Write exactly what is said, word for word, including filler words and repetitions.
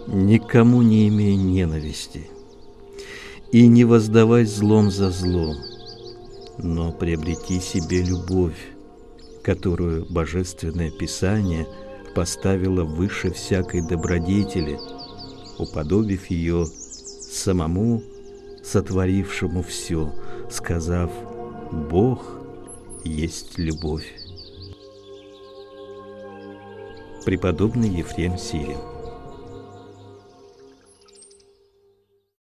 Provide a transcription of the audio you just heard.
никому не имей ненависти, и не воздавай злом за злом, но приобрети себе любовь, которую Божественное Писание поставило выше всякой добродетели, уподобив ее самому сотворившему все, сказав: «Бог есть любовь». Преподобный Ефрем Сирин.